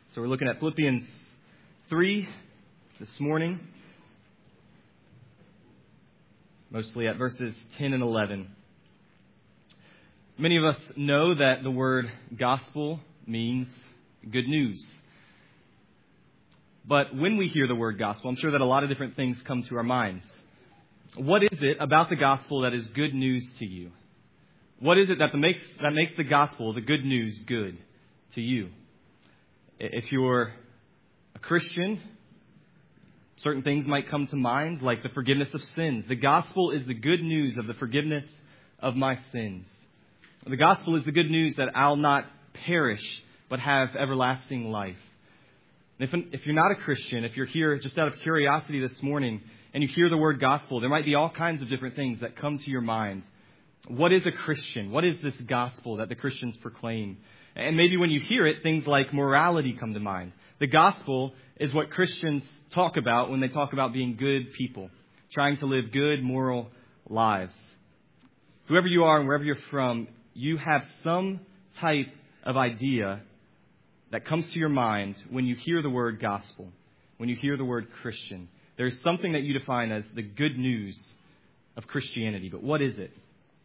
So we're looking at Philippians 3 this morning, mostly at verses 10 and 11. Many of us know that the word gospel means good news. But when we hear the word gospel, I'm sure that a lot of different things come to our minds. What is it about the gospel that is good news to you? What is it that makes the gospel, the good news, good to you? If you're a Christian, certain things might come to mind, like the forgiveness of sins. The gospel is the good news of the forgiveness of my sins. The gospel is the good news that I'll not perish, but have everlasting life. If you're not a Christian, if you're here just out of curiosity this morning, and you hear the word gospel, there might be all kinds of different things that come to your mind. What is a Christian? What is this gospel that the Christians proclaim? And maybe when you hear it, things like morality come to mind. The gospel is what Christians talk about when they talk about being good people, trying to live good, moral lives. Whoever you are and wherever you're from, you have some type of idea that comes to your mind when you hear the word gospel, when you hear the word Christian. There's something that you define as the good news of Christianity. But what is it?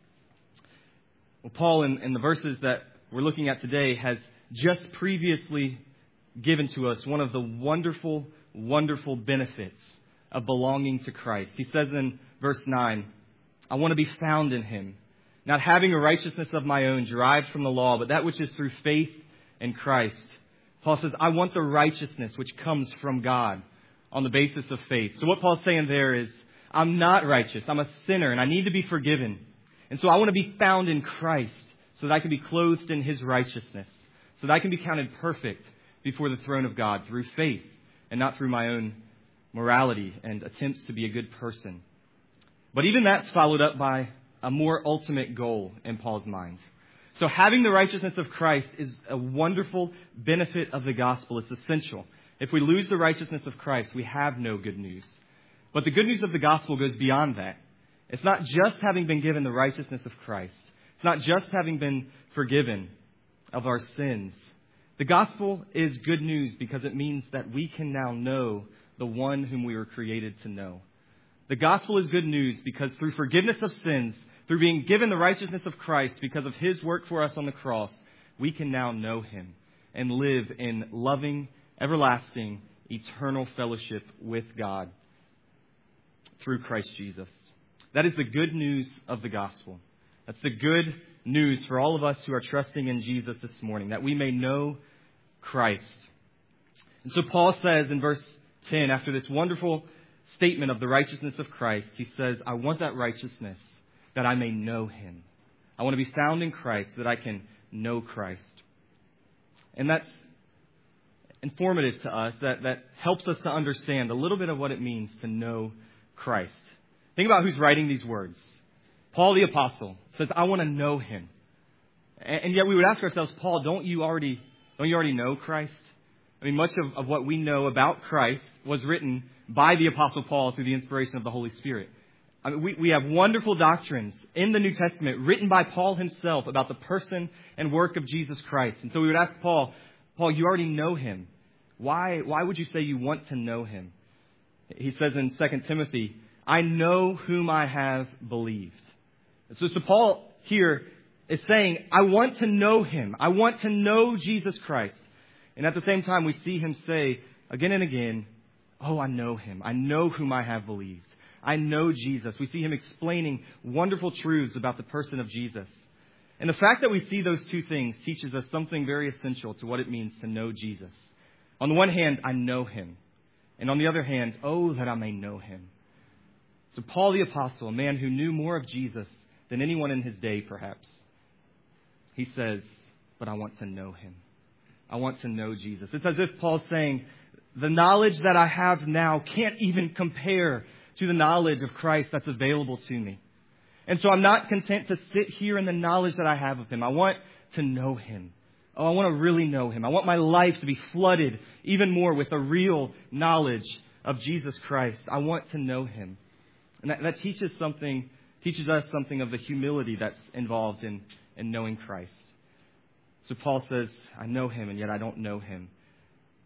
Well, Paul, in the verses that we're looking at today, has just previously given to us one of the wonderful, wonderful benefits of belonging to Christ. He says in verse 9, I want to be found in Him, not having a righteousness of my own derived from the law, but that which is through faith in Christ. Paul says, I want the righteousness which comes from God on the basis of faith. So what Paul's saying there is, I'm not righteous. I'm a sinner, and I need to be forgiven. And so I want to be found in Christ so that I can be clothed in His righteousness, so that I can be counted perfect before the throne of God through faith and not through my own morality and attempts to be a good person. But even that's followed up by a more ultimate goal in Paul's mind. So having the righteousness of Christ is a wonderful benefit of the gospel. It's essential. If we lose the righteousness of Christ, we have no good news. But the good news of the gospel goes beyond that. It's not just having been given the righteousness of Christ. It's not just having been forgiven of our sins. The gospel is good news because it means that we can now know the one whom we were created to know. The gospel is good news because through forgiveness of sins, through being given the righteousness of Christ because of His work for us on the cross, we can now know Him and live in loving, everlasting, eternal fellowship with God through Christ Jesus. That is the good news of the gospel. That's the good news for all of us who are trusting in Jesus this morning, that we may know Christ. And so Paul says in verse 10, after this wonderful statement of the righteousness of Christ, he says, I want that righteousness that I may know Him. I want to be found in Christ so that I can know Christ. And that's informative to us. That helps us to understand a little bit of what it means to know Christ. Think about who's writing these words. Paul the Apostle says, I want to know Him. And yet we would ask ourselves, Paul, don't you already know Christ? I mean, much of what we know about Christ was written by the Apostle Paul through the inspiration of the Holy Spirit. I mean, we have wonderful doctrines in the New Testament written by Paul himself about the person and work of Jesus Christ. And so we would ask Paul, you already know Him. Why would you say you want to know Him? He says in 2 Timothy, I know whom I have believed. So Paul here is saying, I want to know Him. I want to know Jesus Christ. And at the same time, we see him say again and again, I know Him. I know whom I have believed. I know Jesus. We see him explaining wonderful truths about the person of Jesus. And the fact that we see those two things teaches us something very essential to what it means to know Jesus. On the one hand, I know Him. And on the other hand, that I may know Him. So Paul the Apostle, a man who knew more of Jesus than anyone in his day, perhaps, he says, but I want to know Him. I want to know Jesus. It's as if Paul's saying, the knowledge that I have now can't even compare to the knowledge of Christ that's available to me. And so I'm not content to sit here in the knowledge that I have of Him. I want to know Him. I want to really know Him. I want my life to be flooded even more with a real knowledge of Jesus Christ. I want to know Him. And that teaches us something of the humility that's involved in knowing Christ. So Paul says, I know Him, and yet I don't know Him.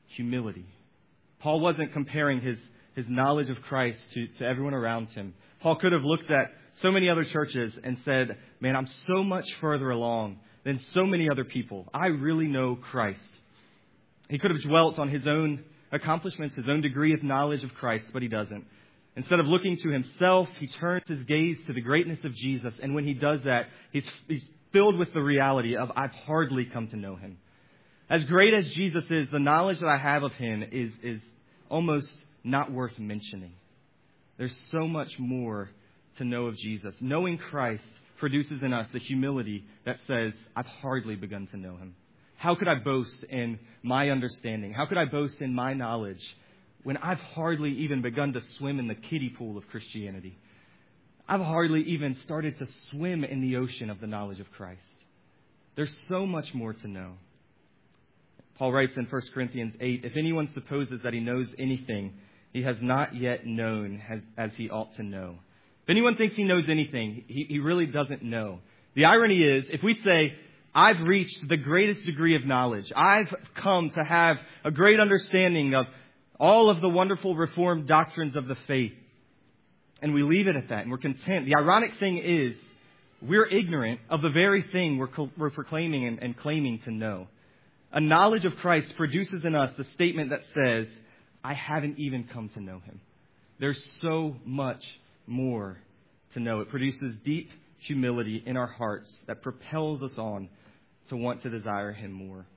humility. Paul wasn't comparing his knowledge of Christ to everyone around him. Paul could have looked at so many other churches and said, man, I'm so much further along than so many other people. I really know Christ. He could have dwelt on his own accomplishments, his own degree of knowledge of Christ, but he doesn't. Instead of looking to himself, he turns his gaze to the greatness of Jesus. And when he does that, he's filled with the reality of, I've hardly come to know him. As great as Jesus is, the knowledge that I have of him is almost not worth mentioning. There's so much more to know of Jesus. Knowing Christ produces in us the humility that says, I've hardly begun to know him. How could I boast in my understanding? How could I boast in my knowledge when I've hardly even begun to swim in the kiddie pool of Christianity? I've hardly even started to swim in the ocean of the knowledge of Christ. There's so much more to know. Paul writes in 1 Corinthians 8, if anyone supposes that he knows anything, he has not yet known as he ought to know. If anyone thinks he knows anything, he really doesn't know. The irony is, if we say, I've reached the greatest degree of knowledge, I've come to have a great understanding of all of the wonderful Reformed doctrines of the faith, and we leave it at that, and we're content. The ironic thing is, we're ignorant of the very thing we're proclaiming and claiming to know. A knowledge of Christ produces in us the statement that says, I haven't even come to know him. There's so much more to know. It produces deep humility in our hearts that propels us on to want to desire him more.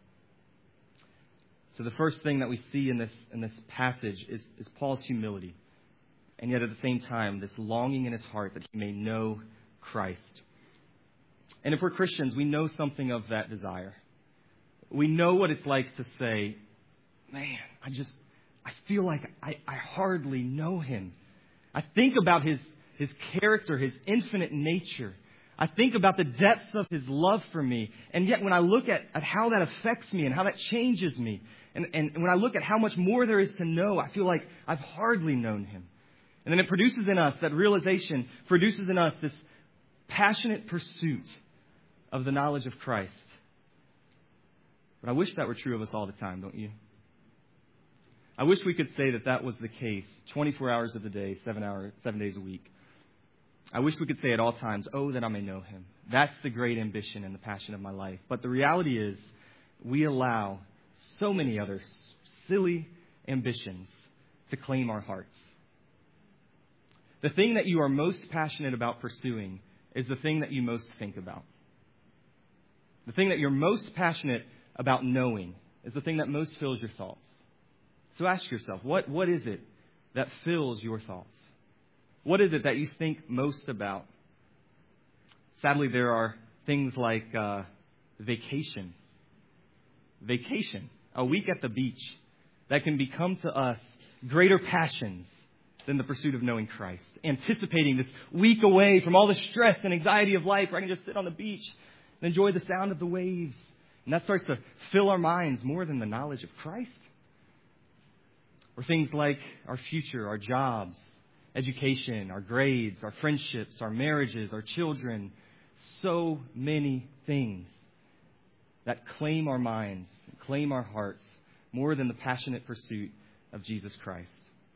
So the first thing that we see in this passage is Paul's humility. And yet at the same time, this longing in his heart that he may know Christ. And if we're Christians, we know something of that desire. We know what it's like to say, man, I feel like I hardly know him. I think about his character, his infinite nature. I think about the depths of his love for me. And yet when I look at how that affects me and how that changes me, and when I look at how much more there is to know, I feel like I've hardly known him. And then it produces in us, that realization produces in us this passionate pursuit of the knowledge of Christ. But I wish that were true of us all the time, don't you? I wish we could say that was the case 24 hours of the day, 7 days a week. I wish we could say at all times, oh, that I may know him. That's the great ambition and the passion of my life. But the reality is, we allow so many other silly ambitions to claim our hearts. The thing that you are most passionate about pursuing is the thing that you most think about. The thing that you're most passionate about knowing is the thing that most fills your thoughts. So ask yourself, what is it that fills your thoughts? What is it that you think most about? Sadly, there are things like vacation. Vacation, a week at the beach, that can become to us greater passions than the pursuit of knowing Christ. Anticipating this week away from all the stress and anxiety of life where I can just sit on the beach and enjoy the sound of the waves. And that starts to fill our minds more than the knowledge of Christ. Or things like our future, our jobs, education, our grades, our friendships, our marriages, our children. So many things that claim our minds, claim our hearts more than the passionate pursuit of Jesus Christ.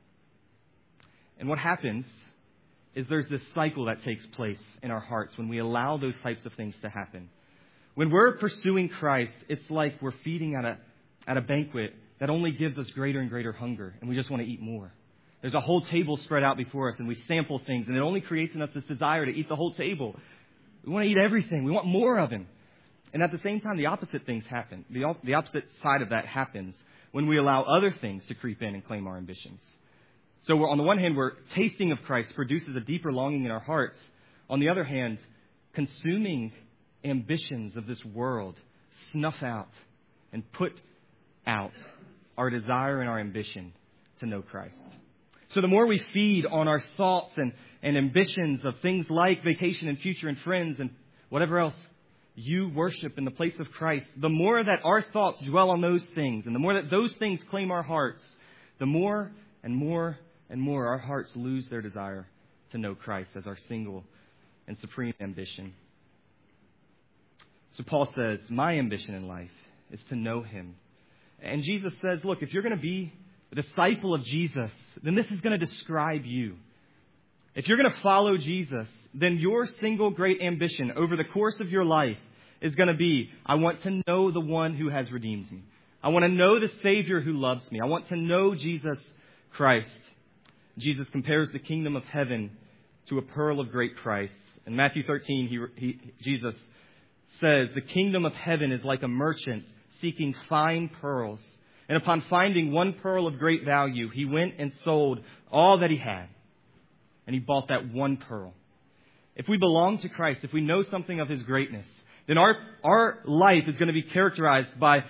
And what happens is there's this cycle that takes place in our hearts when we allow those types of things to happen. When we're pursuing Christ, it's like we're feeding at a banquet that only gives us greater and greater hunger, and we just want to eat more. There's a whole table spread out before us, and we sample things, and it only creates in us this desire to eat the whole table. We want to eat everything. We want more of him. And at the same time, the opposite things happen. The opposite side of that happens when we allow other things to creep in and claim our ambitions. So on the one hand, we're tasting of Christ produces a deeper longing in our hearts. On the other hand, consuming ambitions of this world snuff out and put out our desire and our ambition to know Christ. So the more we feed on our thoughts and ambitions of things like vacation and future and friends and whatever else you worship in the place of Christ, the more that our thoughts dwell on those things and the more that those things claim our hearts, the more and more and more our hearts lose their desire to know Christ as our single and supreme ambition. So Paul says, my ambition in life is to know him And Jesus says, look, if you're going to be a disciple of Jesus, then this is going to describe you. If you're going to follow Jesus, then your single great ambition over the course of your life is going to be, I want to know the one who has redeemed me. I want to know the Savior who loves me. I want to know Jesus Christ. Jesus compares the kingdom of heaven to a pearl of great price. In Matthew 13, Jesus says, the kingdom of heaven is like a merchant seeking fine pearls. And upon finding one pearl of great value, he went and sold all that he had. And he bought that one pearl. If we belong to Christ, if we know something of his greatness, then our life is going to be characterized by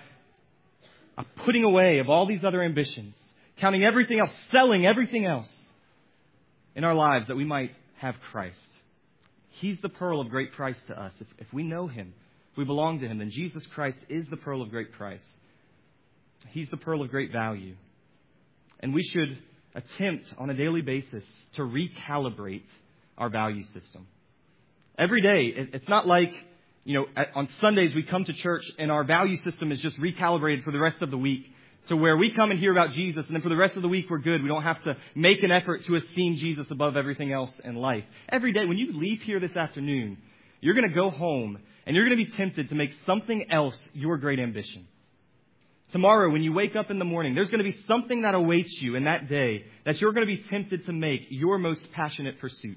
a putting away of all these other ambitions, counting everything else, selling everything else in our lives that we might have Christ. He's the pearl of great price to us. If we know him, if we belong to him, then Jesus Christ is the pearl of great price. He's the pearl of great value. And we should attempt on a daily basis to recalibrate our value system. Every day, it's not like, on Sundays we come to church and our value system is just recalibrated for the rest of the week. To where we come and hear about Jesus, and then for the rest of the week we're good. We don't have to make an effort to esteem Jesus above everything else in life. Every day, when you leave here this afternoon, you're going to go home and you're going to be tempted to make something else your great ambition. Tomorrow, when you wake up in the morning, there's going to be something that awaits you in that day that you're going to be tempted to make your most passionate pursuit.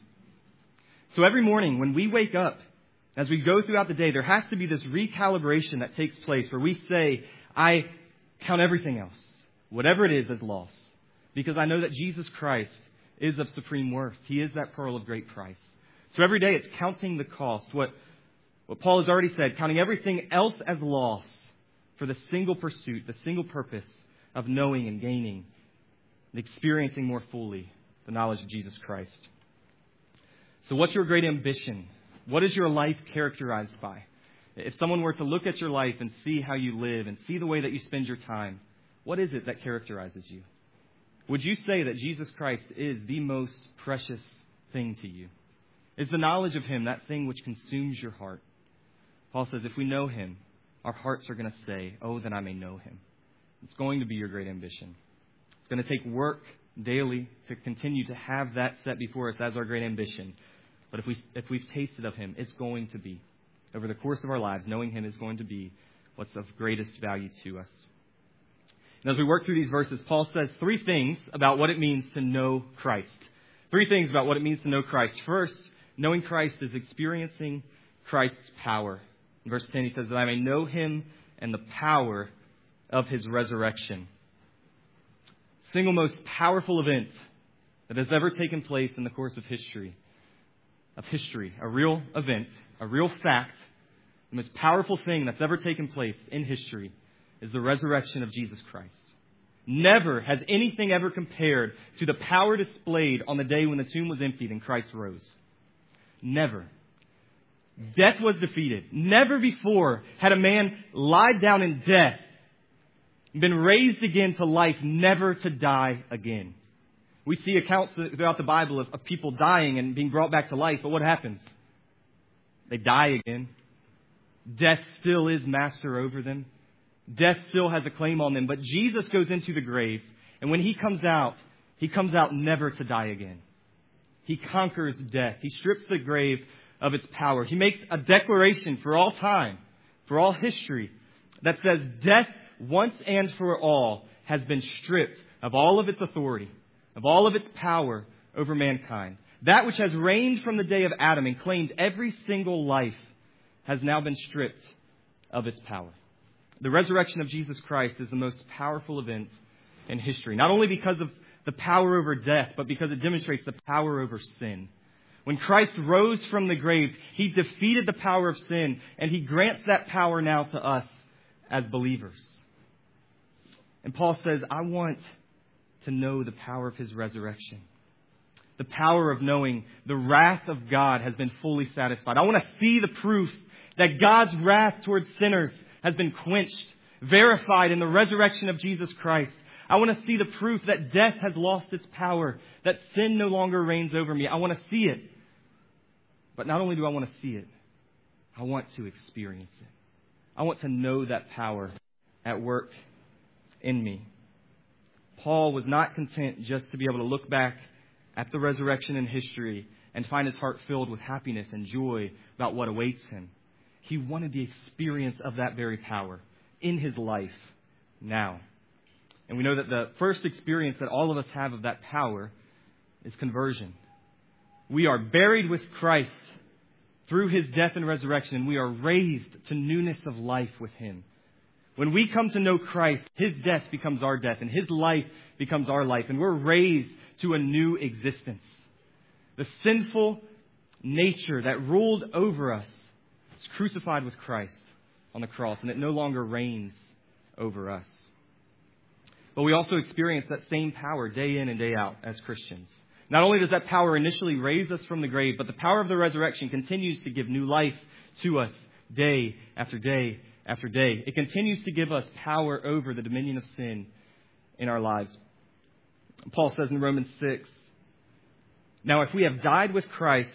So every morning when we wake up, as we go throughout the day, there has to be this recalibration that takes place where we say, I count everything else, whatever it is, as loss. Because I know that Jesus Christ is of supreme worth. He is that pearl of great price. So every day it's counting the cost. What Paul has already said, counting everything else as loss for the single pursuit, the single purpose of knowing and gaining and experiencing more fully the knowledge of Jesus Christ. So what's your great ambition? What is your life characterized by? If someone were to look at your life and see how you live and see the way that you spend your time, what is it that characterizes you? Would you say that Jesus Christ is the most precious thing to you? Is the knowledge of him that thing which consumes your heart? Paul says if we know him, our hearts are going to say, oh, that I may know him. It's going to be your great ambition. It's going to take work daily to continue to have that set before us as our great ambition. But if we've tasted of him, it's going to be. Over the course of our lives, knowing him is going to be what's of greatest value to us. And as we work through these verses, Paul says three things about what it means to know Christ. Three things about what it means to know Christ. First, knowing Christ is experiencing Christ's power. In verse 10, he says that I may know him and the power of his resurrection. Single most powerful event that has ever taken place in the course of history. A real event, a real fact, the most powerful thing that's ever taken place in history is the resurrection of Jesus Christ. Never has anything ever compared to the power displayed on the day when the tomb was emptied and Christ rose. Never. Death was defeated. Never before had a man lied down in death, been raised again to life, never to die again. We see accounts throughout the Bible of people dying and being brought back to life. But what happens? They die again. Death still is master over them. Death still has a claim on them. But Jesus goes into the grave. And when he comes out never to die again. He conquers death. He strips the grave of its power. He makes a declaration for all time, for all history, that says death once and for all has been stripped of all of its authority, of all of its power over mankind. That which has reigned from the day of Adam and claimed every single life has now been stripped of its power. The resurrection of Jesus Christ is the most powerful event in history, not only because of the power over death, but because it demonstrates the power over sin. When Christ rose from the grave, he defeated the power of sin, and he grants that power now to us as believers. And Paul says, I want to know the power of his resurrection. The power of knowing the wrath of God has been fully satisfied. I want to see the proof that God's wrath towards sinners has been quenched, verified in the resurrection of Jesus Christ. I want to see the proof that death has lost its power, that sin no longer reigns over me. I want to see it. But not only do I want to see it, I want to experience it. I want to know that power at work in me. Paul was not content just to be able to look back at the resurrection in history and find his heart filled with happiness and joy about what awaits him. He wanted the experience of that very power in his life now. And we know that the first experience that all of us have of that power is conversion. We are buried with Christ through his death and resurrection, and we are raised to newness of life with him. When we come to know Christ, his death becomes our death, and his life becomes our life, and we're raised to a new existence. The sinful nature that ruled over us is crucified with Christ on the cross, and it no longer reigns over us. But we also experience that same power day in and day out as Christians. Not only does that power initially raise us from the grave, but the power of the resurrection continues to give new life to us day after day after day. It continues to give us power over the dominion of sin in our lives. Paul says in Romans 6, "Now if we have died with Christ,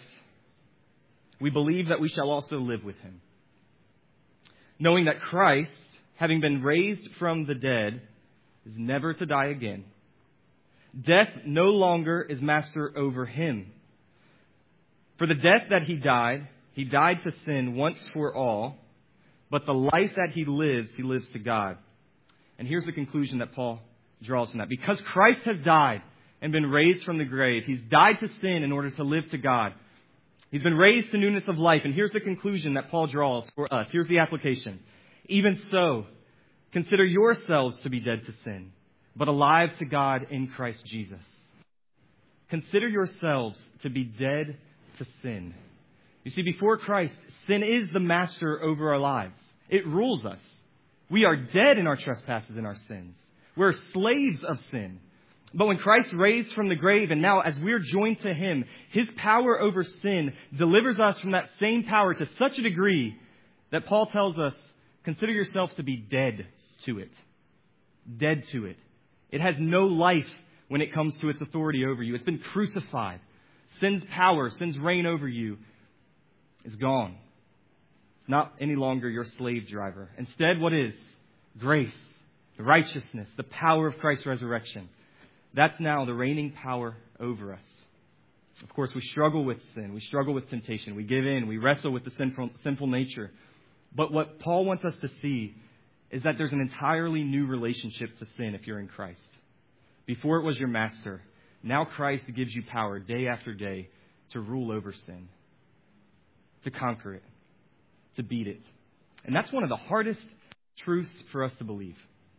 we believe that we shall also live with him. Knowing that Christ, having been raised from the dead, is never to die again. Death no longer is master over him. For the death that he died to sin once for all, but the life that he lives to God." And here's the conclusion that Paul draws from that. Because Christ has died and been raised from the grave, he's died to sin in order to live to God. He's been raised to newness of life. And here's the conclusion that Paul draws for us. Here's the application. "Even so, consider yourselves to be dead to sin, but alive to God in Christ Jesus." Consider yourselves to be dead to sin. You see, before Christ, sin is the master over our lives. It rules us. We are dead in our trespasses and our sins. We're slaves of sin. But when Christ raised from the grave, and now as we're joined to him, his power over sin delivers us from that same power to such a degree that Paul tells us, consider yourself to be dead to it. Dead to it. It has no life when it comes to its authority over you. It's been crucified. Sin's power, sin's reign over you is gone. It's not any longer your slave driver. Instead, what is? Grace, the righteousness, the power of Christ's resurrection. That's now the reigning power over us. Of course, we struggle with sin. We struggle with temptation. We give in. We wrestle with the sinful nature. But what Paul wants us to see is that there's an entirely new relationship to sin if you're in Christ. Before it was your master. Now Christ gives you power day after day to rule over sin, to conquer it, to beat it. And that's one of the hardest truths for us to believe.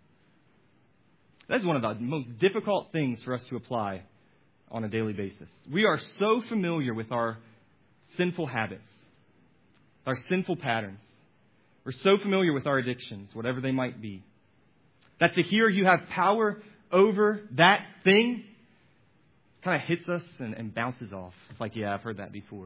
That is one of the most difficult things for us to apply on a daily basis. We are so familiar with our sinful habits, our sinful patterns. We're so familiar with our addictions, whatever they might be, that to hear you have power over that thing kind of hits us and bounces off. It's like, yeah, I've heard that before.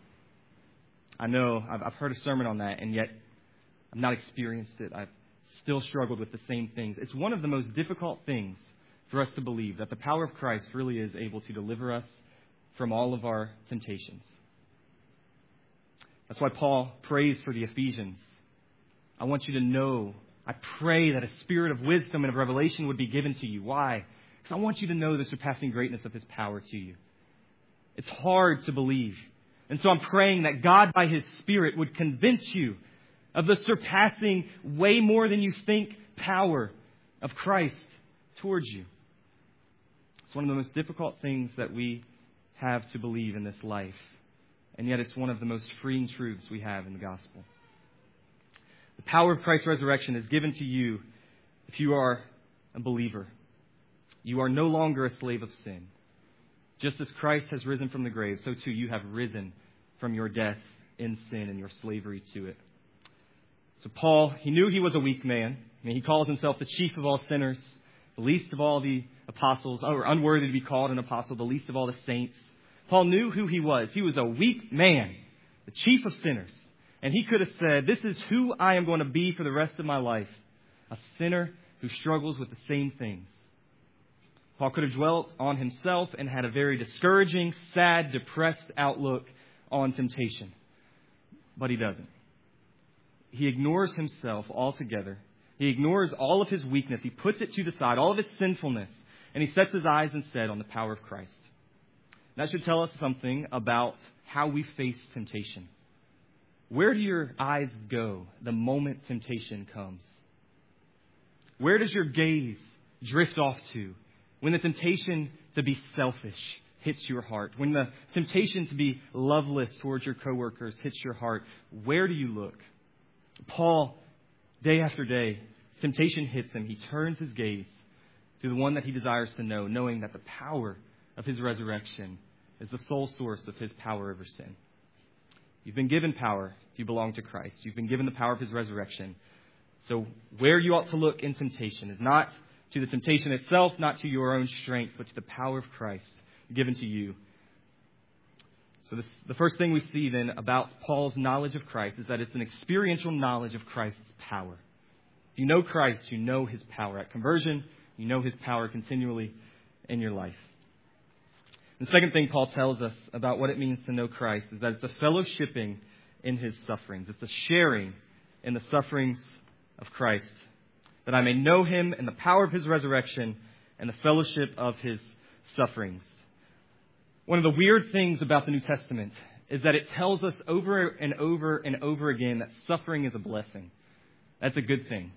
I know, I've heard a sermon on that, and yet I've not experienced it. I've still struggled with the same things. It's one of the most difficult things for us to believe, that the power of Christ really is able to deliver us from all of our temptations. That's why Paul prays for the Ephesians. I want you to know, I pray that a spirit of wisdom and of revelation would be given to you. Why? Because I want you to know the surpassing greatness of his power to you. It's hard to believe. And so I'm praying that God, by his Spirit, would convince you of the surpassing, way more than you think, power of Christ towards you. It's one of the most difficult things that we have to believe in this life. And yet it's one of the most freeing truths we have in the gospel. The power of Christ's resurrection is given to you if you are a believer. You are no longer a slave of sin. Just as Christ has risen from the grave, so too you have risen from your death in sin and your slavery to it. So Paul, he knew he was a weak man. He calls himself the chief of all sinners, the least of all the apostles, or unworthy to be called an apostle, the least of all the saints. Paul knew who he was. He was a weak man, the chief of sinners. And he could have said, this is who I am going to be for the rest of my life, a sinner who struggles with the same things. Paul could have dwelt on himself and had a very discouraging, sad, depressed outlook on temptation. But he doesn't. He ignores himself altogether He ignores all of his weakness. He puts it to the side, all of his sinfulness, and he sets his eyes instead on the power of Christ. That should tell us something about how we face temptation. Where do your eyes go the moment temptation comes? Where does your gaze drift off to when the temptation to be selfish hits your heart? When the temptation to be loveless towards your coworkers hits your heart, where do you look? Paul, day after day, temptation hits him. He turns his gaze to the one that he desires to know, knowing that the power of his resurrection is the sole source of his power over sin. You've been given power if you belong to Christ. You've been given the power of his resurrection. So where you ought to look in temptation is not to the temptation itself, not to your own strength, but to the power of Christ given to you. So the first thing we see then about Paul's knowledge of Christ is that it's an experiential knowledge of Christ's power. If you know Christ, you know his power. At conversion, you know his power continually in your life. The second thing Paul tells us about what it means to know Christ is that it's a fellowshipping in his sufferings. It's a sharing in the sufferings of Christ, that I may know him and the power of his resurrection and the fellowship of his sufferings. One of the weird things about the New Testament is that it tells us over and over and over again that suffering is a blessing. That's a good thing.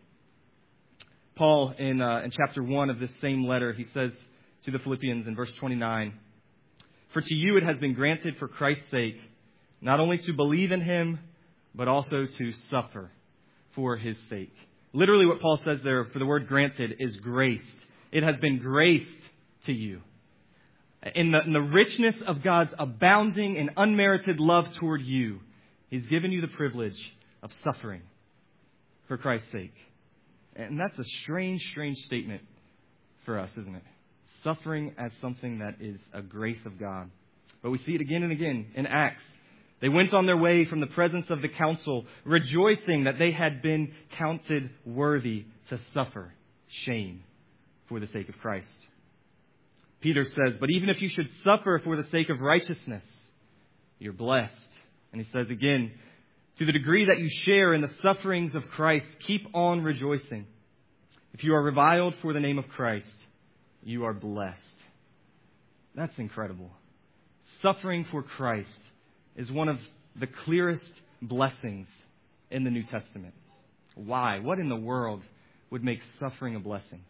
Paul, in chapter 1 of this same letter, he says to the Philippians in verse 29, "For to you it has been granted for Christ's sake, not only to believe in him, but also to suffer for his sake." Literally what Paul says there for the word granted is graced. It has been graced to you. In the richness of God's abounding and unmerited love toward you, he's given you the privilege of suffering for Christ's sake. And that's a strange, strange statement for us, isn't it? Suffering as something that is a grace of God. But we see it again and again in Acts. They went on their way from the presence of the council, rejoicing that they had been counted worthy to suffer shame for the sake of Christ. Peter says, "But even if you should suffer for the sake of righteousness, you're blessed." And he says again, "To the degree that you share in the sufferings of Christ, keep on rejoicing. If you are reviled for the name of Christ, you are blessed." That's incredible. Suffering for Christ is one of the clearest blessings in the New Testament. Why? What in the world would make suffering a blessing?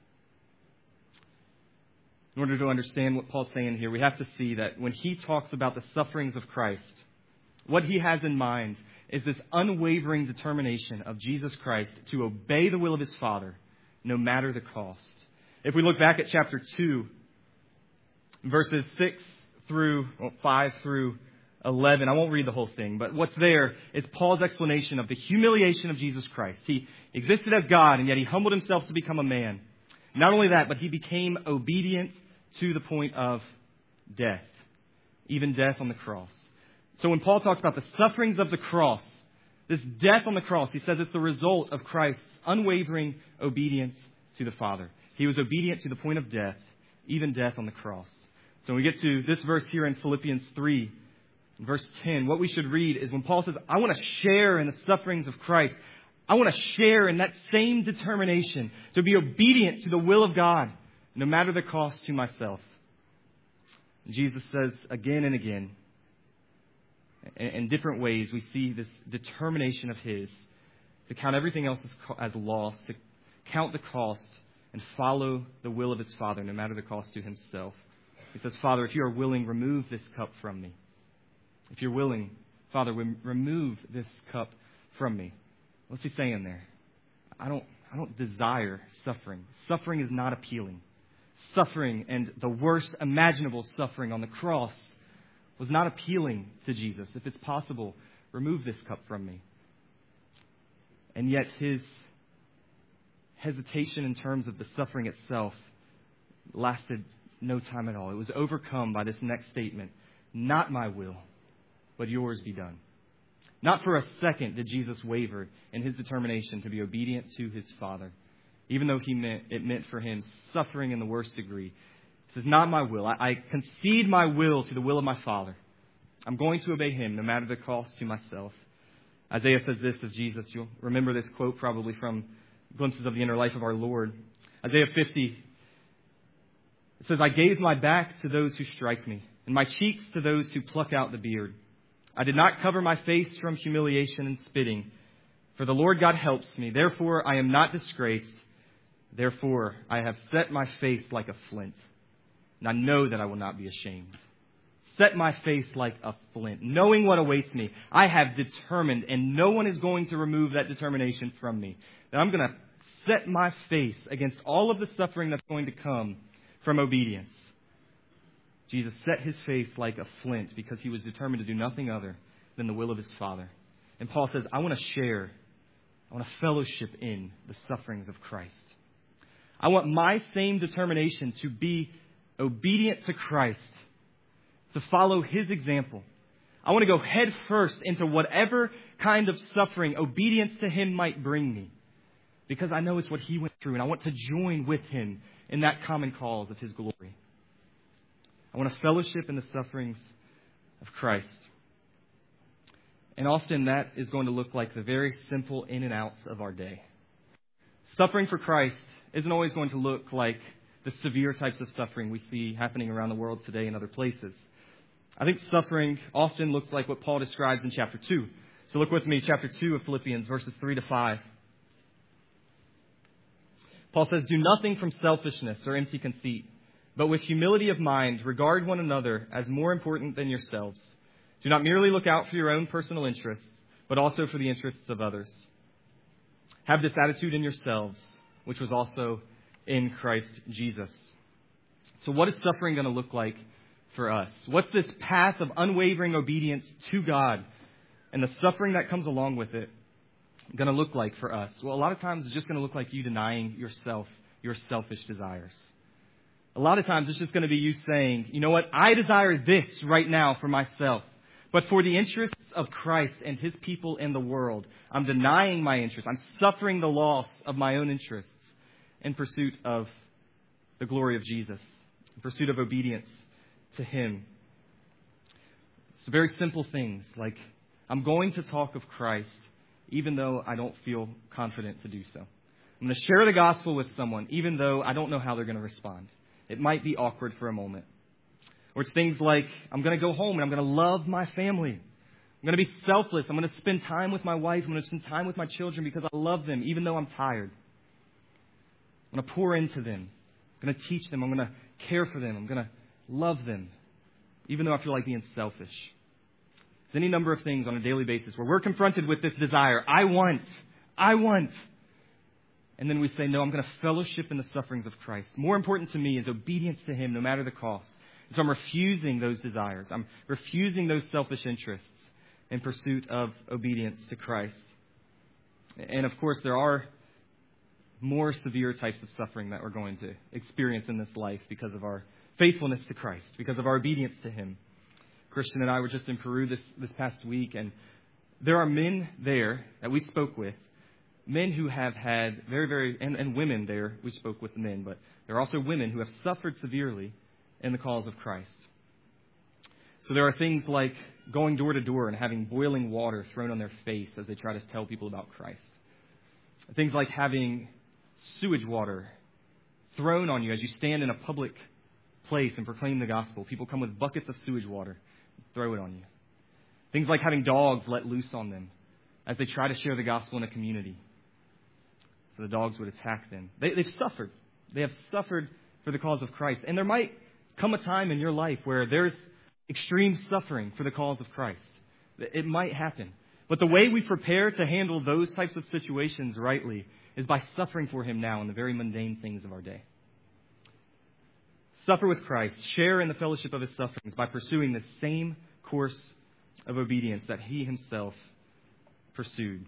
In order to understand what Paul's saying here, we have to see that when he talks about the sufferings of Christ, what he has in mind is this unwavering determination of Jesus Christ to obey the will of his Father, no matter the cost. If we look back at chapter 2, verses 5 through 11, I won't read the whole thing, but what's there is Paul's explanation of the humiliation of Jesus Christ. He existed as God, and yet he humbled himself to become a man. Not only that, but he became obedient to the point of death, even death on the cross. So when Paul talks about the sufferings of the cross, this death on the cross, he says it's the result of Christ's unwavering obedience to the Father. He was obedient to the point of death, even death on the cross. So when we get to this verse here in Philippians 3, verse 10, what we should read is when Paul says, I want to share in the sufferings of Christ. I want to share in that same determination to be obedient to the will of God, no matter the cost to myself. Jesus says again and again, in different ways, we see this determination of his to count everything else as loss, to count the cost and follow the will of his Father, no matter the cost to himself. He says, "Father, if you are willing, remove this cup from me. If you're willing, Father, remove this cup from me." What's he saying there? I don't desire suffering. Suffering is not appealing. Suffering, and the worst imaginable suffering on the cross, was not appealing to Jesus. If it's possible, remove this cup from me. And yet his hesitation in terms of the suffering itself lasted no time at all. It was overcome by this next statement, "Not my will, but yours be done." Not for a second did Jesus waver in his determination to be obedient to his Father, even though it meant for him suffering in the worst degree. He says, "Not my will. I concede my will to the will of my Father. I'm going to obey him no matter the cost to myself." Isaiah says this of Jesus. You'll remember this quote probably from glimpses of the inner life of our Lord. Isaiah 50, it says, I gave my back to those who strike me, and my cheeks to those who pluck out the beard. I did not cover my face from humiliation and spitting, for the Lord God helps me. Therefore I am not disgraced. Therefore I have set my face like a flint, and I know that I will not be ashamed. Set my face like a flint, knowing what awaits me. I have determined, and no one is going to remove that determination from me, that I'm going to set my face against all of the suffering that's going to come from obedience. Jesus set his face like a flint because he was determined to do nothing other than the will of his Father. And Paul says, I want to fellowship in the sufferings of Christ. I want my same determination to be obedient to Christ, to follow his example. I want to go head first into whatever kind of suffering obedience to him might bring me, because I know it's what he went through, and I want to join with him in that common cause of his glory. I want to fellowship in the sufferings of Christ. And often that is going to look like the very simple in and outs of our day. Suffering for Christ isn't always going to look like the severe types of suffering we see happening around the world today in other places. I think suffering often looks like what Paul describes in chapter 2. So look with me, chapter 2 of Philippians, verses 3 to 5. Paul says, do nothing from selfishness or empty conceit, but with humility of mind, regard one another as more important than yourselves. Do not merely look out for your own personal interests, but also for the interests of others. Have this attitude in yourselves, which was also in Christ Jesus. So what is suffering going to look like for us? What's this path of unwavering obedience to God and the suffering that comes along with it going to look like for us? Well, a lot of times it's just going to look like you denying yourself your selfish desires. A lot of times it's just going to be you saying, you know what, I desire this right now for myself. But for the interests of Christ and his people in the world, I'm denying my interests. I'm suffering the loss of my own interests in pursuit of the glory of Jesus, in pursuit of obedience to him. It's very simple things like I'm going to talk of Christ even though I don't feel confident to do so. I'm going to share the gospel with someone even though I don't know how they're going to respond. It might be awkward for a moment. Or it's things like I'm going to go home and I'm going to love my family. I'm going to be selfless. I'm going to spend time with my wife. I'm going to spend time with my children because I love them even though I'm tired. I'm going to pour into them. I'm going to teach them. I'm going to care for them. I'm going to love them even though I feel like being selfish. There's any number of things on a daily basis where we're confronted with this desire. I want. And then we say, no, I'm going to fellowship in the sufferings of Christ. More important to me is obedience to him no matter the cost. And so I'm refusing those desires. I'm refusing those selfish interests in pursuit of obedience to Christ. And of course, there are more severe types of suffering that we're going to experience in this life because of our faithfulness to Christ, because of our obedience to him. Christian and I were just in Peru this past week, and there are men there that we spoke with, men who have had and women there, we spoke with the men, but there are also women who have suffered severely in the cause of Christ. So there are things like going door to door and having boiling water thrown on their face as they try to tell people about Christ. Things like having sewage water thrown on you as you stand in a public place and proclaim the gospel. People come with buckets of sewage water and throw it on you. Things like having dogs let loose on them as they try to share the gospel in a community. So the dogs would attack them. They've suffered. They have suffered for the cause of Christ. And there might come a time in your life where there's extreme suffering for the cause of Christ. It might happen. But the way we prepare to handle those types of situations rightly is by suffering for him now in the very mundane things of our day. Suffer with Christ. Share in the fellowship of his sufferings by pursuing the same course of obedience that he himself pursued.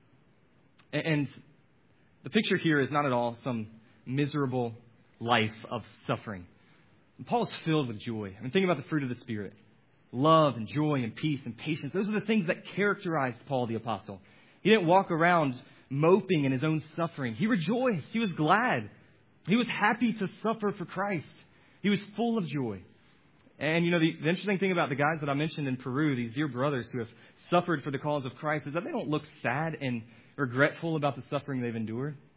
And the picture here is not at all some miserable life of suffering. Paul is filled with joy. I mean, think about the fruit of the Spirit. Love and joy and peace and patience. Those are the things that characterized Paul the Apostle. He didn't walk around moping in his own suffering. He rejoiced. He was glad. He was happy to suffer for Christ. He was full of joy. And, the interesting thing about the guys that I mentioned in Peru, these dear brothers who have suffered for the cause of Christ, is that they don't look sad and regretful about the suffering they've endured.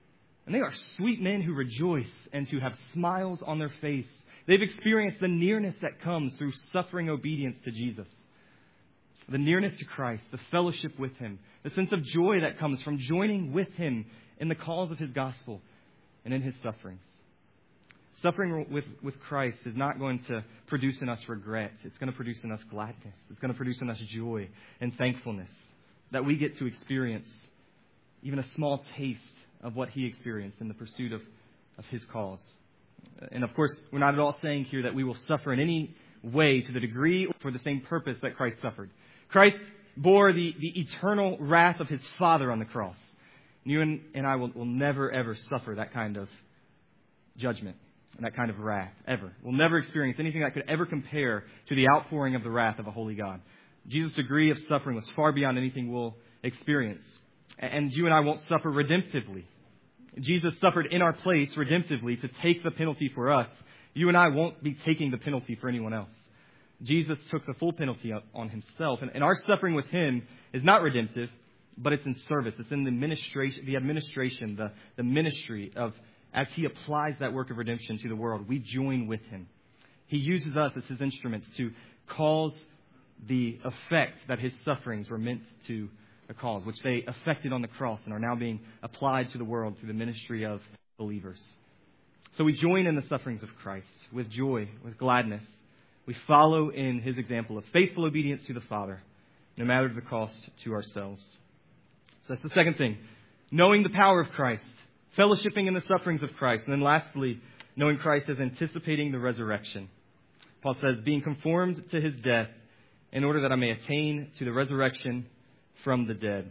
And they are sweet men who rejoice and who have smiles on their face. They've experienced the nearness that comes through suffering obedience to Jesus. The nearness to Christ, the fellowship with Him, the sense of joy that comes from joining with Him in the cause of His gospel and in His sufferings. Suffering with Christ is not going to produce in us regret. It's going to produce in us gladness. It's going to produce in us joy and thankfulness that we get to experience even a small taste of what He experienced in the pursuit of His cause. And of course, we're not at all saying here that we will suffer in any way to the degree or for the same purpose that Christ suffered. Christ bore the eternal wrath of His Father on the cross. You and I will never, ever suffer that kind of judgment and that kind of wrath, ever. We'll never experience anything that could ever compare to the outpouring of the wrath of a holy God. Jesus' degree of suffering was far beyond anything we'll experience. And you and I won't suffer redemptively. Jesus suffered in our place redemptively to take the penalty for us. You and I won't be taking the penalty for anyone else. Jesus took the full penalty on Himself. And our suffering with Him is not redemptive, but it's in service. It's in the administration, the ministry of, as He applies that work of redemption to the world, we join with Him. He uses us as His instruments to cause the effect that His sufferings were meant to cause, which they effected on the cross and are now being applied to the world through the ministry of believers. So we join in the sufferings of Christ with joy, with gladness. We follow in His example of faithful obedience to the Father, no matter the cost to ourselves. So that's the second thing. Knowing the power of Christ, fellowshipping in the sufferings of Christ. And then lastly, knowing Christ as anticipating the resurrection. Paul says, being conformed to His death in order that I may attain to the resurrection from the dead.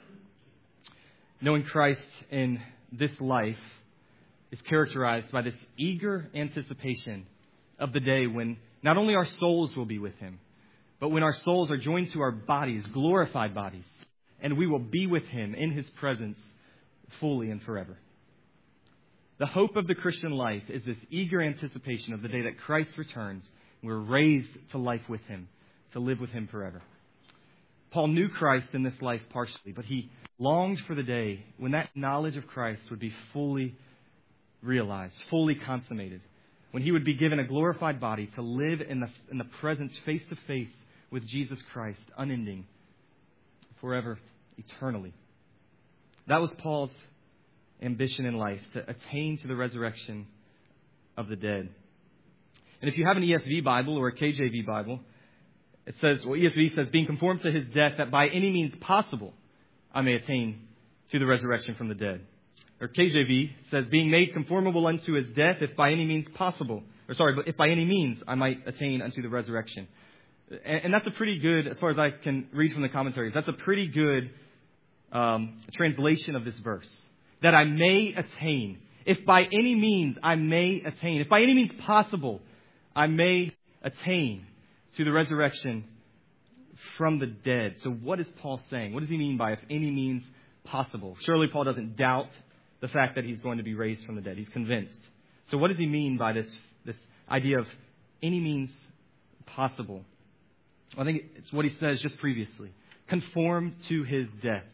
Knowing Christ in this life is characterized by this eager anticipation of the day when not only our souls will be with Him, but when our souls are joined to our bodies, glorified bodies, and we will be with Him in His presence fully and forever. The hope of the Christian life is this eager anticipation of the day that Christ returns. We're raised to life with Him, to live with Him forever. Paul knew Christ in this life partially, but he longed for the day when that knowledge of Christ would be fully realized, fully consummated, when he would be given a glorified body to live in the presence face to face with Jesus Christ, unending, forever, eternally. That was Paul's ambition in life, to attain to the resurrection of the dead. And if you have an ESV Bible or a KJV Bible, it says, well, ESV says, being conformed to His death, that by any means possible I may attain to the resurrection from the dead. Or KJV says, being made conformable unto His death, if by any means possible. But if by any means I might attain unto the resurrection. And that's a pretty good, as far as I can read from the commentaries, that's a pretty good translation of this verse. That I may attain. If by any means I may attain. If by any means possible I may attain to the resurrection from the dead. So what is Paul saying? What does he mean by if any means possible? Surely Paul doesn't doubt the fact that he's going to be raised from the dead. He's convinced. So what does he mean by this idea of any means possible? Well, I think it's what he says just previously. Conformed to His death.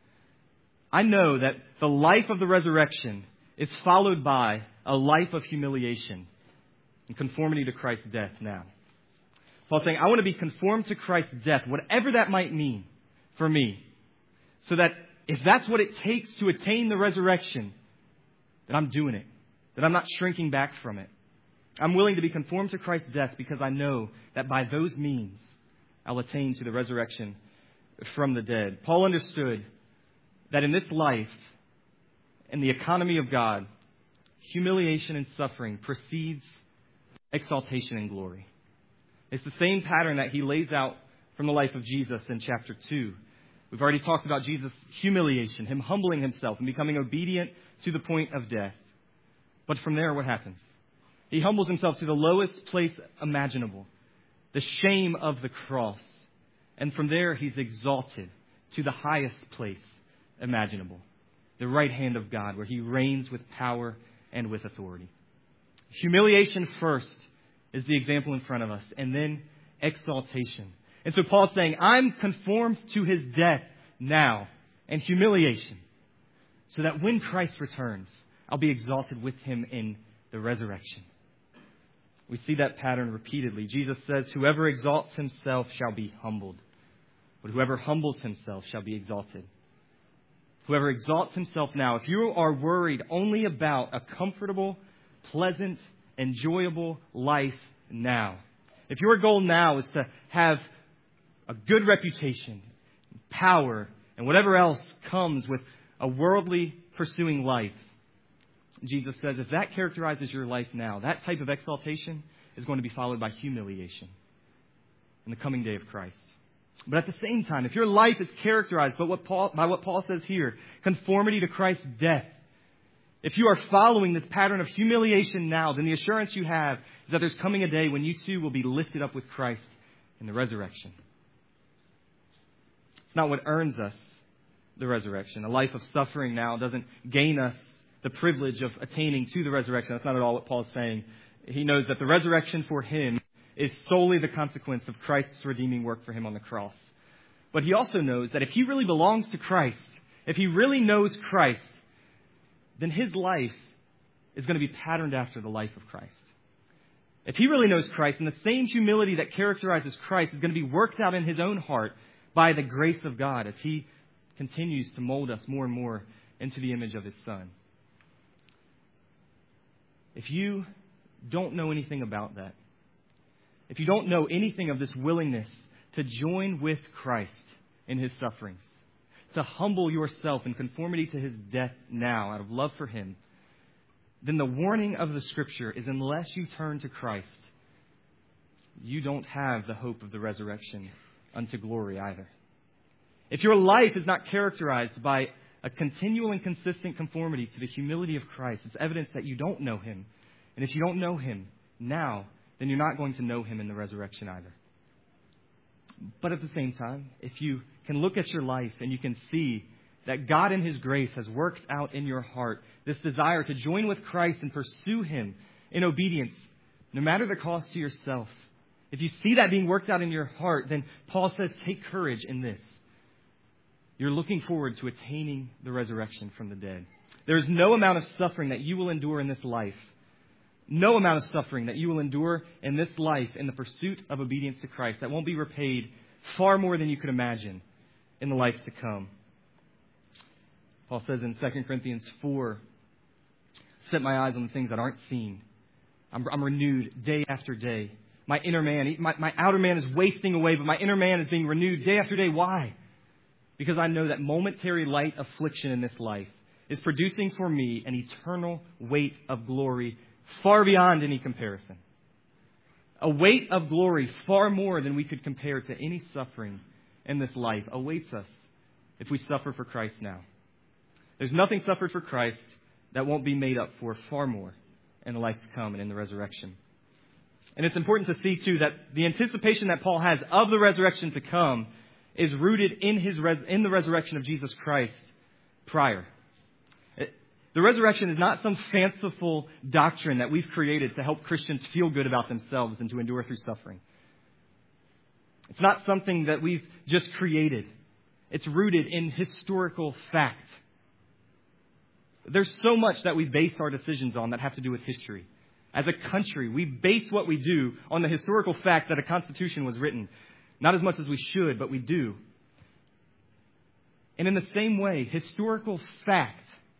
I know that the life of the resurrection is followed by a life of humiliation and conformity to Christ's death now. Paul's saying, I want to be conformed to Christ's death, whatever that might mean for me, so that if that's what it takes to attain the resurrection, that I'm doing it, that I'm not shrinking back from it. I'm willing to be conformed to Christ's death because I know that by those means I'll attain to the resurrection from the dead. Paul understood that in this life, in the economy of God, humiliation and suffering precedes exaltation and glory. It's the same pattern that he lays out from the life of Jesus in chapter 2. We've already talked about Jesus' humiliation, Him humbling Himself and becoming obedient to the point of death. But from there, what happens? He humbles Himself to the lowest place imaginable, the shame of the cross. And from there, He's exalted to the highest place imaginable, the right hand of God, where He reigns with power and with authority. Humiliation first is the example in front of us, and then exaltation. And so Paul's saying, I'm conformed to His death now and humiliation, so that when Christ returns, I'll be exalted with him in the resurrection. We see that pattern repeatedly. Jesus says, whoever exalts himself shall be humbled, but whoever humbles himself shall be exalted. Whoever exalts himself now, if you are worried only about a comfortable, pleasant, enjoyable life now, if your goal now is to have a good reputation, power, and whatever else comes with a worldly pursuing life, Jesus says if that characterizes your life now, that type of exaltation is going to be followed by humiliation in the coming day of Christ. But at the same time, if your life is characterized by what Paul says here, conformity to Christ's death, if you are following this pattern of humiliation now, then the assurance you have is that there's coming a day when you too will be lifted up with Christ in the resurrection. It's not what earns us the resurrection. A life of suffering now doesn't gain us the privilege of attaining to the resurrection. That's not at all what Paul is saying. He knows that the resurrection for him is solely the consequence of Christ's redeeming work for him on the cross. But he also knows that if he really belongs to Christ, if he really knows Christ, then his life is going to be patterned after the life of Christ. If he really knows Christ, then the same humility that characterizes Christ is going to be worked out in his own heart by the grace of God as he continues to mold us more and more into the image of his Son. If you don't know anything about that, if you don't know anything of this willingness to join with Christ in his sufferings, to humble yourself in conformity to his death now out of love for him, then the warning of the Scripture is unless you turn to Christ, you don't have the hope of the resurrection unto glory either. If your life is not characterized by a continual and consistent conformity to the humility of Christ, it's evidence that you don't know him. And if you don't know him now, then you're not going to know him in the resurrection either. But at the same time, if you can look at your life and you can see that God in his grace has worked out in your heart this desire to join with Christ and pursue him in obedience, no matter the cost to yourself, if you see that being worked out in your heart, then Paul says, take courage in this. You're looking forward to attaining the resurrection from the dead. There is no amount of suffering that you will endure in this life, no amount of suffering that you will endure in this life in the pursuit of obedience to Christ that won't be repaid far more than you could imagine in the life to come. Paul says in 2 Corinthians 4, set my eyes on the things that aren't seen. I'm renewed day after day. My inner man, my outer man is wasting away, but my inner man is being renewed day after day. Why? Because I know that momentary light affliction in this life is producing for me an eternal weight of glory far beyond any comparison. A weight of glory far more than we could compare to any suffering in this life awaits us if we suffer for Christ now. There's nothing suffered for Christ that won't be made up for far more in the life to come and in the resurrection. And it's important to see, too, that the anticipation that Paul has of the resurrection to come is rooted in the resurrection of Jesus Christ prior. The resurrection is not some fanciful doctrine that we've created to help Christians feel good about themselves and to endure through suffering. It's not something that we've just created. It's rooted in historical fact. There's so much that we base our decisions on that have to do with history. As a country, we base what we do on the historical fact that a constitution was written. Not as much as we should, but we do. And in the same way, historical fact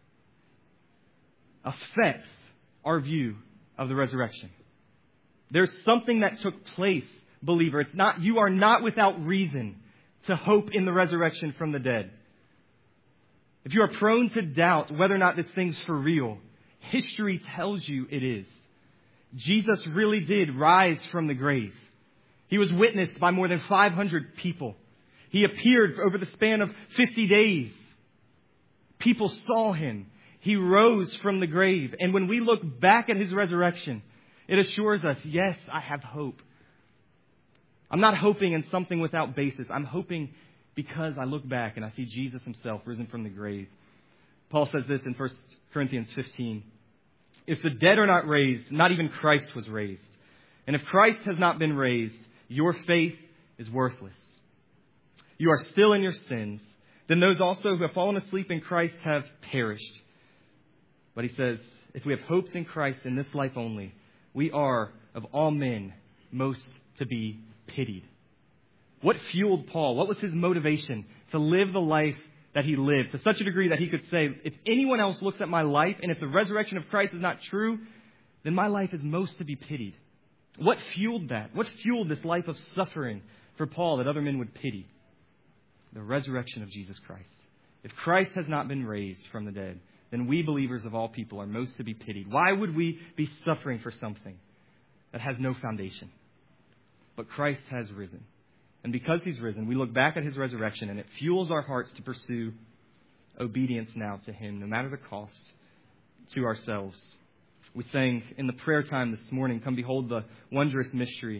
affects our view of the resurrection. There's something that took place, believer. You are not without reason to hope in the resurrection from the dead. If you are prone to doubt whether or not this thing's for real, history tells you it is. Jesus really did rise from the grave. He was witnessed by more than 500 people. He appeared over the span of 50 days. People saw him. He rose from the grave. And when we look back at his resurrection, it assures us, yes, I have hope. I'm not hoping in something without basis. I'm hoping because I look back and I see Jesus himself risen from the grave. Paul says this in 1 Corinthians 15. If the dead are not raised, not even Christ was raised. And if Christ has not been raised, your faith is worthless. You are still in your sins. Then those also who have fallen asleep in Christ have perished. But he says, if we have hoped in Christ in this life only, we are, of all men, most to be pitied. What fueled Paul? What was his motivation to live the life that he lived to such a degree that he could say, if anyone else looks at my life and if the resurrection of Christ is not true, then my life is most to be pitied? What fueled that? What fueled this life of suffering for Paul that other men would pity? The resurrection of Jesus Christ. If Christ has not been raised from the dead, then we believers of all people are most to be pitied. Why would we be suffering for something that has no foundation? But Christ has risen. And because he's risen, we look back at his resurrection and it fuels our hearts to pursue obedience now to him, no matter the cost, to ourselves. We sang in the prayer time this morning, "Come behold the wondrous mystery."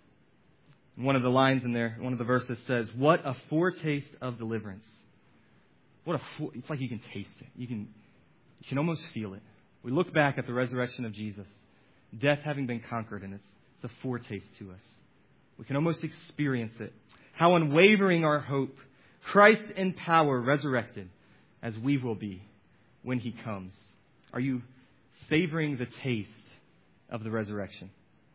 One of the lines in there, one of the verses says, "What a foretaste of deliverance." It's like you can taste it. You can almost feel it. We look back at the resurrection of Jesus, death having been conquered, and it's a foretaste to us. We can almost experience it. How unwavering our hope. Christ in power resurrected, as we will be when he comes. Are you savoring the taste of the resurrection?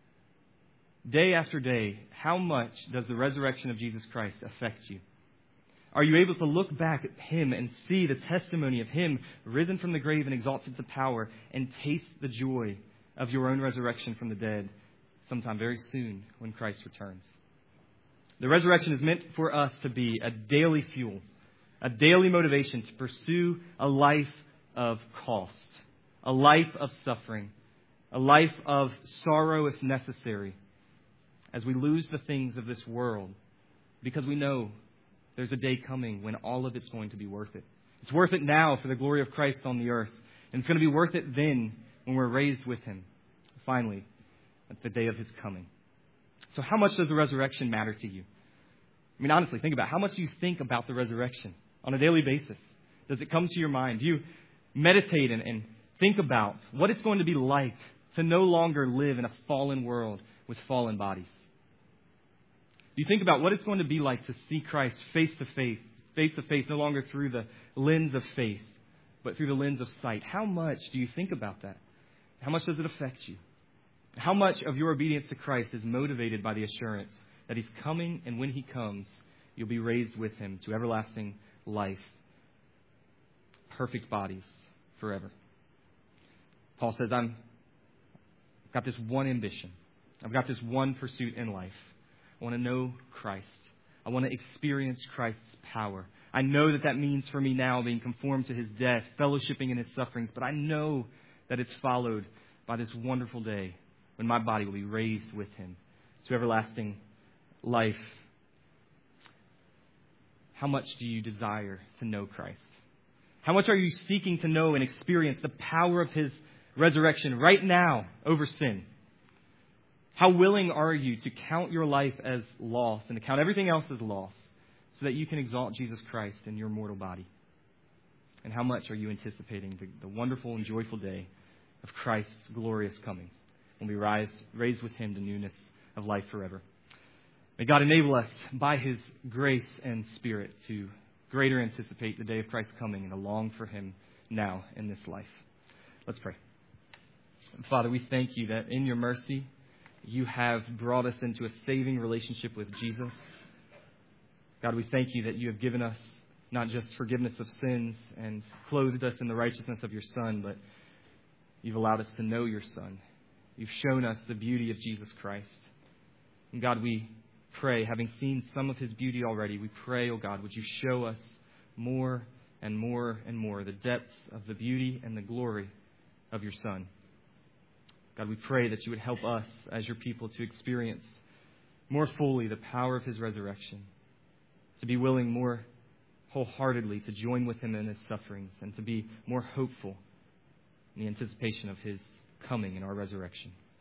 Day after day, how much does the resurrection of Jesus Christ affect you? Are you able to look back at him and see the testimony of him risen from the grave and exalted to power and taste the joy of your own resurrection from the dead sometime very soon when Christ returns? The resurrection is meant for us to be a daily fuel, a daily motivation to pursue a life of cost, a life of suffering, a life of sorrow if necessary, as we lose the things of this world, because we know there's a day coming when all of it's going to be worth it. It's worth it now for the glory of Christ on the earth, and it's going to be worth it then when we're raised with him, finally, at the day of his coming. So how much does the resurrection matter to you? I mean, honestly, think about it. How much do you think about the resurrection on a daily basis? Does it come to your mind? Do you meditate and think about what it's going to be like to no longer live in a fallen world with fallen bodies? Do you think about what it's going to be like to see Christ face to face, no longer through the lens of faith, but through the lens of sight? How much do you think about that? How much does it affect you? How much of your obedience to Christ is motivated by the assurance that he's coming, and when he comes, you'll be raised with him to everlasting life, perfect bodies forever? Paul says, I've got this one ambition. I've got this one pursuit in life. I want to know Christ. I want to experience Christ's power. I know that means for me now being conformed to his death, fellowshipping in his sufferings, but I know that it's followed by this wonderful day when my body will be raised with him to everlasting life. How much do you desire to know Christ? How much are you seeking to know and experience the power of his resurrection right now over sin? How willing are you to count your life as loss and to count everything else as loss so that you can exalt Jesus Christ in your mortal body? And how much are you anticipating the wonderful and joyful day of Christ's glorious coming when we raised with him to newness of life forever? May God enable us by his grace and Spirit to greater anticipate the day of Christ's coming and to long for him now in this life. Let's pray. Father, we thank you that in your mercy, you have brought us into a saving relationship with Jesus. God, we thank you that you have given us not just forgiveness of sins and clothed us in the righteousness of your Son, but you've allowed us to know your Son. You've shown us the beauty of Jesus Christ. And God, we pray, having seen some of his beauty already, we pray, oh God, would you show us more and more and more the depths of the beauty and the glory of your Son. God, we pray that you would help us as your people to experience more fully the power of his resurrection, to be willing more wholeheartedly to join with him in his sufferings, and to be more hopeful in the anticipation of his coming in our resurrection.